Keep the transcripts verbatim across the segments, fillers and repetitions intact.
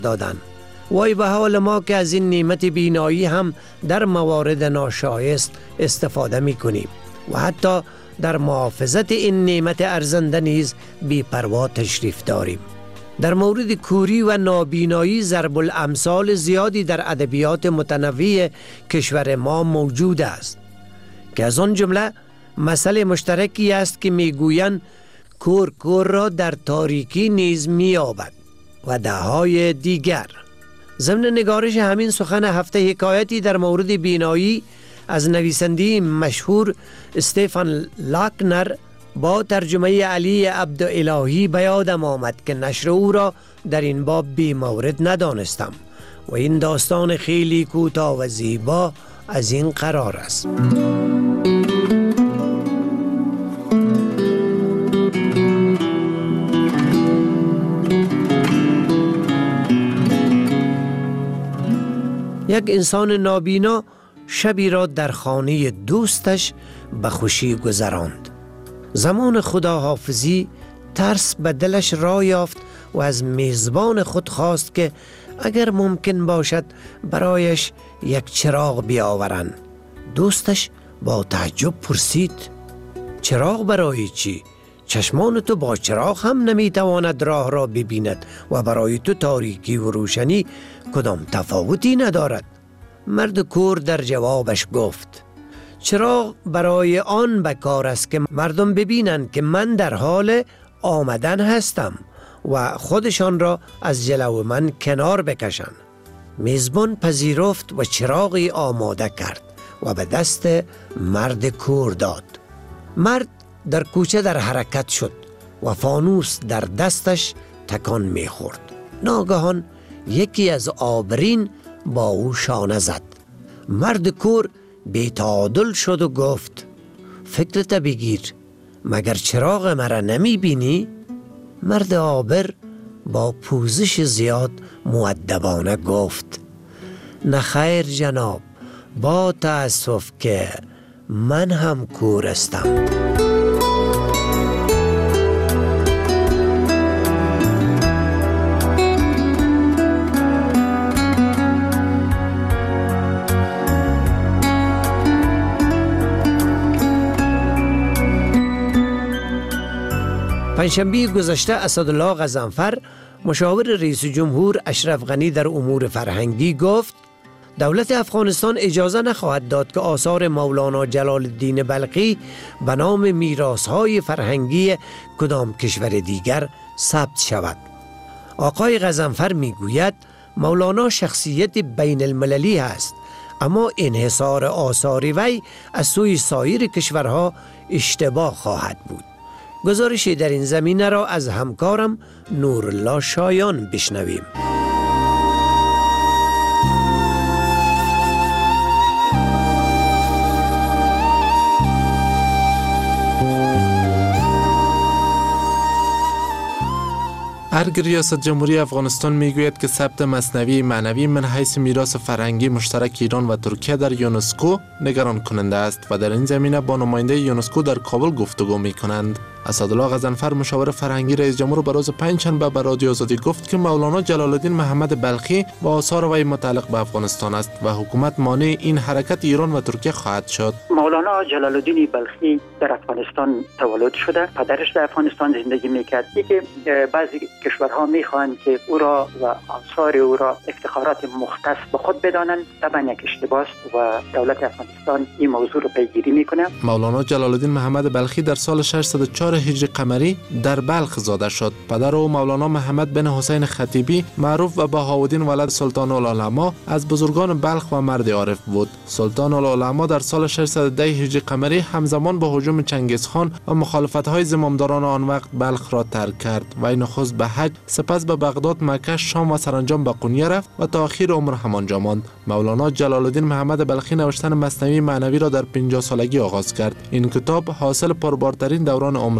دادند. وای به حال ما که از این نعمت بینایی هم در موارد ناشایست استفاده می کنیم و حتی در محافظت این نعمت ارزنده نیز بی پروا تشریف داریم. در مورد کوری و نابینایی ضرب الامثال زیادی در ادبیات متنوع کشور ما موجود است که از آن جمله مسئله مشترکی است که میگویند کور کور را در تاریکی نیز می‌یابد و ده‌های دیگر. ضمن نگارش همین سخن هفته حکایتی در مورد بینایی از نویسنده مشهور استفان لاکنر با ترجمه علی عبدالهی به یادم آمد که نشر او را در این باب بی مورد ندانستم و این داستان خیلی کوتاه و زیبا از این قرار است. یک انسان نابینا شبی را در خانه دوستش به خوشی گذراند. زمان خداحافظی ترس به دلش راه یافت و از میزبان خود خواست که اگر ممکن باشد برایش یک چراغ بیاورند. دوستش با تعجب پرسید: چراغ برای چی؟ چشمان تو با چراغ هم نمیتواند راه را ببیند و برای تو تاریکی و روشنی کدام تفاوتی ندارد. مرد کور در جوابش گفت: چراغ برای آن بکار است که مردم ببینند که من در حال آمدن هستم و خودشان را از جلو من کنار بکشند. میزبان پذیرفت و چراغی آماده کرد و به دست مرد کور داد. مرد در کوچه در حرکت شد و فانوس در دستش تکان می‌خورد. ناگهان یکی از آبرین با او شانه زد. مرد کور بی‌تعادل شد و گفت: فکرت بگیر، مگر چراغ مرا نمی بینی؟ مرد آبر با پوزش زیاد مؤدبانه گفت: نه خیر جناب، با تأسف که من هم کور هستم. پنجشنبه گذشته اسدالله غضنفر مشاور رئیس جمهور اشرف غنی در امور فرهنگی گفت: دولت افغانستان اجازه نخواهد داد که آثار مولانا جلال الدین بلخی به نام میراث‌های فرهنگی کدام کشور دیگر ثبت شود. آقای غضنفر میگوید مولانا شخصیت بین المللی است، اما انحصار آثار وی از سوی سایر کشورها اشتباه خواهد بود. گزارشی در این زمینه را از همکارم نورالله شایان بشنویم. ارگ ریاست جمهوری افغانستان میگوید که ثبت مثنوی معنوی من حیث میراث فرهنگی مشترک ایران و ترکیه در یونسکو نگران کننده است و در این زمینه با نماینده یونسکو در کابل گفتگو می کنند. اسدالله غضنفر مشاور فرهنگی رئیس جمهور به روز پنجشنبه به رادیو آزادی گفت که مولانا جلال الدین محمد بلخی و آثار وی متعلق به افغانستان است و حکومت مانع این حرکت ایران و ترکیه خواهد شد. مولانا جلال الدین بلخی در افغانستان تولد شده، پدرش در افغانستان زندگی میکرد. که بعضی کشورها میخواهند که او را و آثار او را افتخارات مختص به خود بدانند. طبعا یک اشتباه است و دولت افغانستان این موضوع را پیگیری میکنه. مولانا جلال الدین محمد بلخی در سال ششصد و چهار هجری قمری در بلخ زاده شد. پدر او مولانا محمد بن حسین خطیبی معروف و بهاءالدین ولد سلطان العلماء از بزرگان بلخ و مرد عارف بود. سلطان العلماء در سال ششصد و ده هجری قمری همزمان با هجوم چنگیزخان و مخالفت‌های زمامداران آن وقت بلخ را ترک کرد و نخست به حج، سپس به بغداد، مکه، شام و سرانجام به قونیه رفت و تا آخر عمر همانجا ماند. مولانا جلال الدین محمد بلخی نوشتن مثنوی معنوی را در پنجاه سالگی آغاز کرد. این کتاب حاصل پربارترین دوران عمر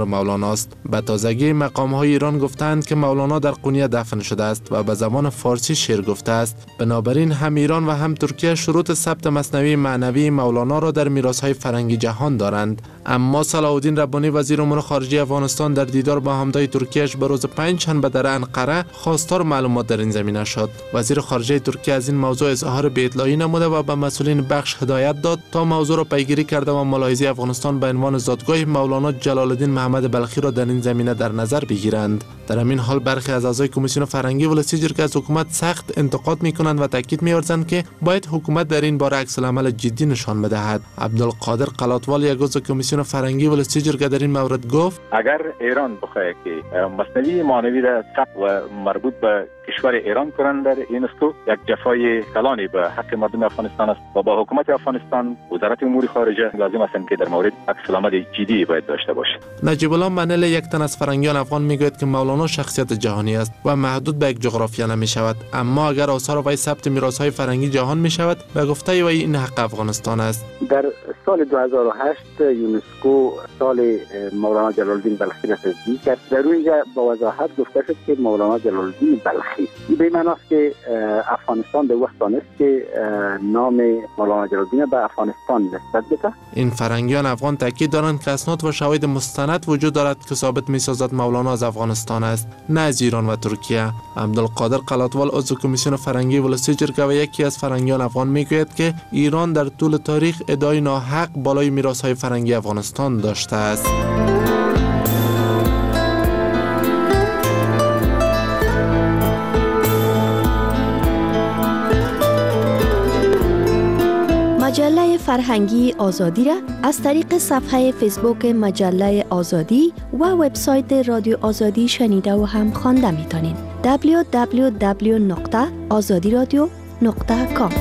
عمر مولانا است. به تازگی مقام‌های ایران گفتند که مولانا در قونیه دفن شده است و به زبان فارسی شعر گفته است. بنابراین هم ایران و هم ترکیه شروط ثبت مثنوی معنوی مولانا را در میراث‌های فرهنگی جهان دارند. اما صلاح الدین ربانی وزیر امور خارجه افغانستان در دیدار با همتای ترکیه‌اش به روز پنجشنبه در انقره خواستار معلومات در این زمینه شد. وزیر خارجه ترکیه از این موضوع اظهار بی‌اطلاعی نموده و به مسئولین بخش هدایت داد تا موضوع را پیگیری کرده و ملاحظه افغانستان به عنوان زادگاه مولانا جلال الدین محمد بلخی را در این زمینه در نظر بگیرند. در همین حال برخی از اعضای کمیسیون فرهنگی ولسیجر که از حکومت سخت انتقاد می‌کنند و تاکید می‌ورزند که باید حکومت در این باره عکس‌العمل جدی نشان بدهد. عبدالقادر قلاتوال یک عضو کمیسیون فرهنگی ولسیجر که در این مورد گفت اگر ایران بخواهد که مثنوی معنوی را ثبت و مربوط به کشور ایران کنند در یونسکو، یک جفای کلانی به حق مردم افغانستان است و با حکومت افغانستان وزارت امور خارجه لازم است که در مورد عکس‌العمل جدی باید داشته باشد. نجیب الله منل یک تن از فرهنگیان افغان میگوید که مولانا شخصیت جهانی است و محدود به یک جغرافیا نمی شود، اما اگر آثار وی ثبت میراث‌های فرهنگی جهان می شود به گفته وی این حق افغانستان است. در سال دو هزار و هشت یونسکو سال مولانا جلال الدین بلخی را تصدیق کرد. در اونجا با وضاحت گفته شد که مولانا جلال الدین بلخی به معنی است که افغانستان به وقت دانست که نام مولانا جلال الدین به افغانستان نسبت بده. این فرهنگیان افغان تاکید دارند که اسناد و شواهد مستند وجود دارد که ثابت می‌سازد مولانا از افغانستان است، نه از ایران و ترکیه. عبدالقادر قلاتوال عضو کمیسیون فرهنگی ولسیجر که و یکی از فرهنگیان افغان میگوید که ایران در طول تاریخ ادعای ناحق بالای میراث‌های فرهنگی افغانستان داشته است. مجله فرهنگی آزادی را از طریق صفحه فیسبوک مجله آزادی و وبسایت رادیو آزادی شنیده و هم خوانده می‌تونین. دبلیو دبلیو دبلیو نقطه آزادی رادیو نقطه کام.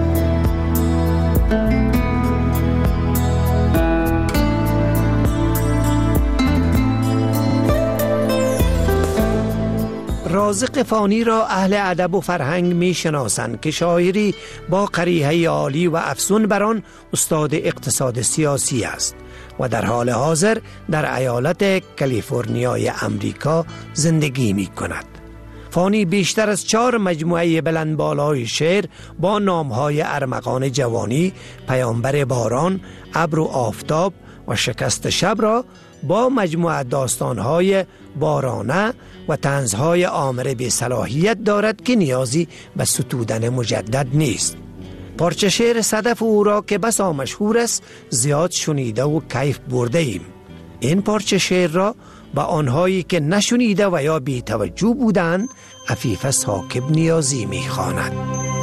رازق فانی را اهل ادب و فرهنگ می شناسند که شاعری با قریحه عالی و افسون بران استاد اقتصاد سیاسی است و در حال حاضر در ایالت کالیفرنیای امریکا زندگی می کند. فانی بیشتر از چهار مجموعه بلندبالای شعر با نامهای ارمغان جوانی، پیامبر باران، ابر و آفتاب و شکست شب را با مجموعه داستانهای بارانه و طنزهای آمر به صلاحیت دارد که نیازی به ستودن مجدد نیست. پارچه شعر صدف او را که بسا مشهور است زیاد شنیده و کیف برده ایم. این پارچه شعر را به آنهایی که نشنیده و یا بی توجه بودند عفیف ساکب نیازی می خواند.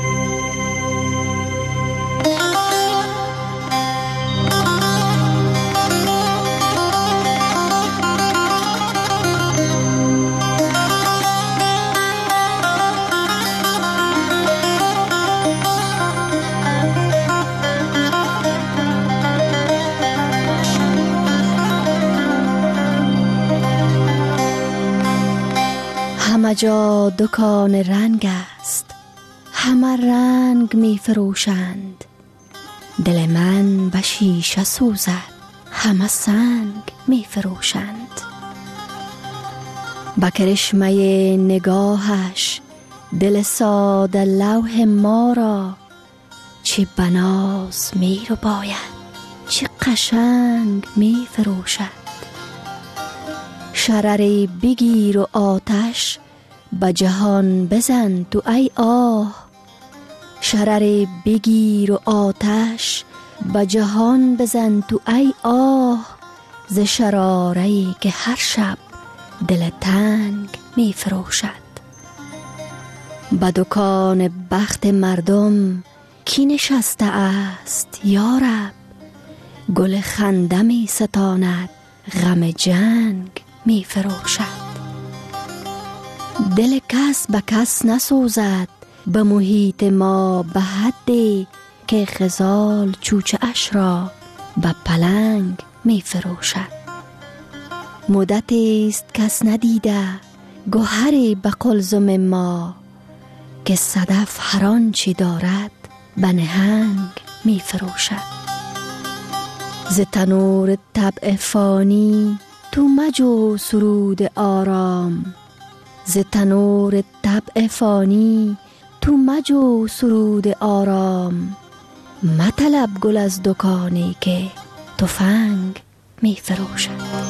همه جا دکان رنگ است، همه رنگ می فروشند. دل من به شیشه سوزد، همه سنگ می فروشند. با کرشمه نگاهش دل ساده لوح ما را چه بناز می رو باید، چه قشنگ می فروشد. شرری بگیر و آتش به جهان بزن تو ای آه. شرری بگیر و آتش به جهان بزن تو ای آه. ز شراری که هر شب دل تنگ می فروشد. به دکان بخت مردم کی نشسته است یارب؟ گل خنده می ستاند، غم جنگ می فروشد. دل کس به کس نسوزد، به محیط ما به حدی که غزال چوچه اش را به پلنگ می فروشد. مدتی است کس ندیده گوهری به قلزم ما، که صدف هر آنچه دارد به نهنگ می فروشد. ز تنور طبع فانی تو مجو سرود آرام، ز تنور طبع فانی تو مجو سرود آرام. مطلب گل از دکانی که تفنگ می فروشد.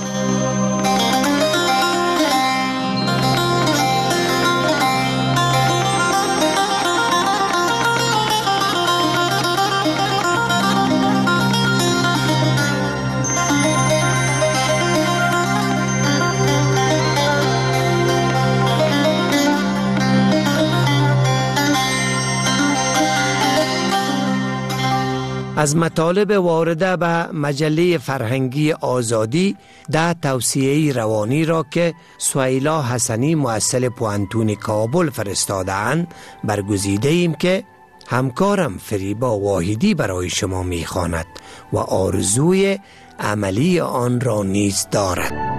از مطالب وارده به مجله فرهنگی آزادی ده توصیه روانی را که سهیلا حسنی مؤسل پوانتون کابل فرستاده‌اند برگزیده ایم که همکارم فریبا واحدی برای شما می‌خواند و آرزوی عملی آن را نیز دارد.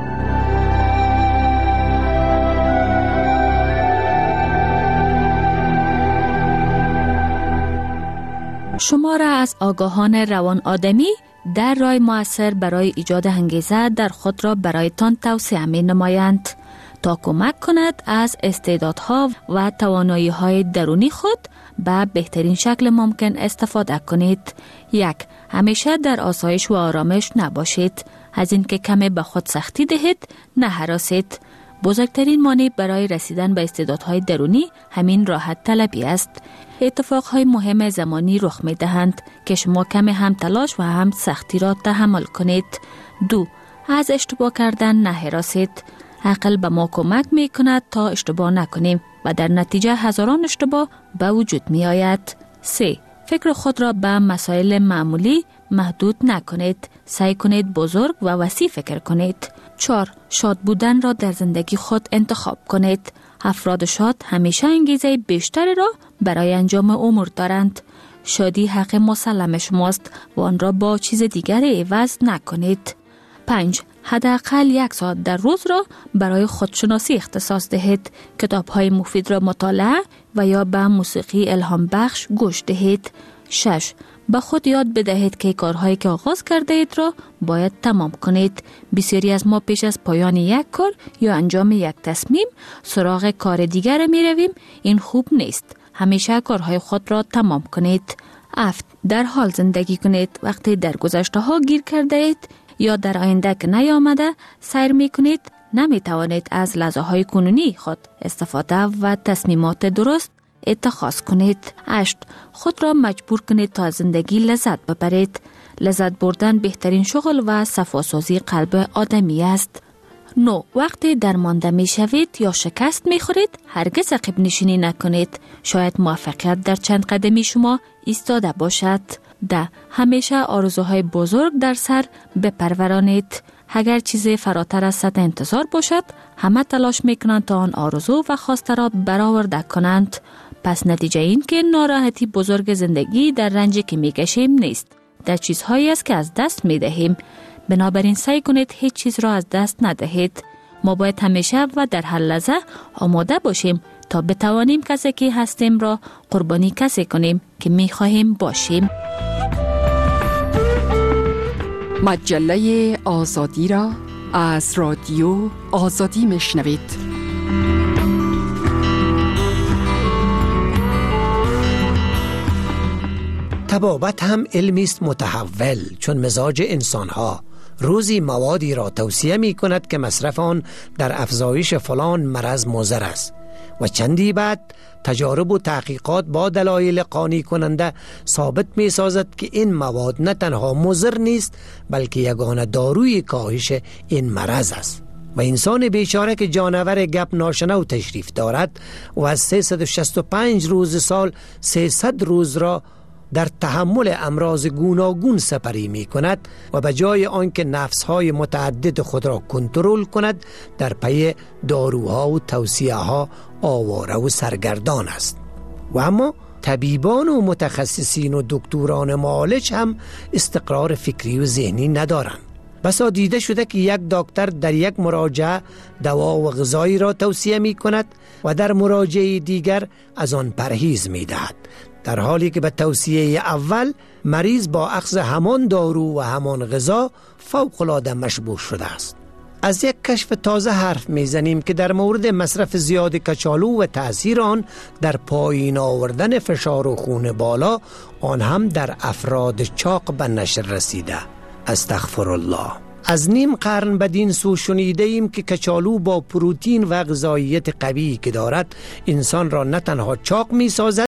شما را از آگاهان روان آدمی در راه مؤثر برای ایجاد انگیزه در خود را برایتان توصیه می نمایند تا کمک کند از استعدادها و توانایی‌های درونی خود به بهترین شکل ممکن استفاده کنید. یک، همیشه در آسایش و آرامش نباشید. از اینکه کمی به خود سختی دهید، نه هراسید. بزرگترین مانع برای رسیدن به استعدادهای درونی همین راحت طلبی است. اتفاقهای مهم زمانی رخ می دهند که شما کمی هم تلاش و هم سختی را تحمل کنید. دو، از اشتباه کردن نه هراسید. عقل به ما کمک می کند تا اشتباه نکنیم و در نتیجه هزاران اشتباه به وجود می آید. سه، فکر خود را به مسائل معمولی محدود نکنید. سعی کنید بزرگ و وسیع فکر کنید. چهار، شاد بودن را در زندگی خود انتخاب کنید. افراد شاد همیشه انگیزه بیشتری را برای انجام امور دارند. شادی حق مسلم شماست و آن را با چیز دیگری عوض نکنید. پنج، حداقل یک ساعت در روز را برای خودشناسی اختصاص دهید. کتاب‌های مفید را مطالعه و یا به موسیقی الهام بخش گوش دهید. شش، به خود یاد بدهید که کارهایی که آغاز کرده اید را باید تمام کنید. بسیاری از ما پیش از پایان یک کار یا انجام یک تصمیم سراغ کار دیگر می رویم. این خوب نیست. همیشه کارهای خود را تمام کنید. هفت، در حال زندگی کنید. وقتی در گذشته ها گیر کرده اید یا در آینده که نیامده سیر می کنید، نمی توانید از لحظه های کنونی خود استفاده و تصمیمات درست اتخاذ کنید. هشت، خود را مجبور کنید تا زندگی لذت ببرید. لذت بردن بهترین شغل و صفاسازی قلب آدمی است. نه، وقتی درمانده می شوید یا شکست می خورید هرگز عقب نشینی نکنید. شاید موفقیت در چند قدمی شما ایستاده باشد. ده، همیشه آرزوهای بزرگ در سر بپرورانید. اگر چیزی فراتر از سطح انتظار باشد همه تلاش می کنند تا آن آرزو و خواسته را برآورده کنند. پس نتیجه این که ناراحتی بزرگ زندگی در رنجی که می کشیم نیست، در چیزهایی است که از دست می دهیم. بنابراین سعی کنید هیچ چیز را از دست ندهید. ما باید همیشه و در هر لحظه آماده باشیم تا بتوانیم کسی که هستیم را قربانی کسی کنیم که می خواهیم باشیم. مجله آزادی را از رادیو آزادی میشنوید. طبابت هم علمی است متحول، چون مزاج انسانها روزی موادی را توصیه می کند که مصرف آن در افزایش فلان مرض مضر است و چندی بعد تجارب و تحقیقات با دلایل قانع کننده ثابت می سازد که این مواد نه تنها مضر نیست بلکه یگانه داروی کاهش این مرض است. و انسان بیچاره که جانور گپ ناشنو تشریف دارد و از سیصد و شصت و پنج روز سال سیصد روز را در تحمل امراض گوناگون سپری می کند و به جای آنکه نفسهای متعدد خود را کنترل کند در پی داروها و توصیه ها آواره و سرگردان است. و اما طبیبان و متخصصین و دکتران معالج هم استقرار فکری و ذهنی ندارند. بسا دیده شده که یک دکتر در یک مراجعه دوا و غذایی را توصیه می کند و در مراجعه دیگر از آن پرهیز می دهد، در حالی که به توصیه اول مریض با اخذ همان دارو و همان غذا فوق‌العاده مشبوه شده است. از یک کشف تازه حرف میزنیم که در مورد مصرف زیاد کچالو و تأثیر آن در پایین آوردن فشار و خون بالا، آن هم در افراد چاق به نشر رسیده. استغفر الله. از نیم قرن بدین سو شنیده ایم که کچالو با پروتئین و غذاییت قوی که دارد انسان را نه تنها چاق می سازد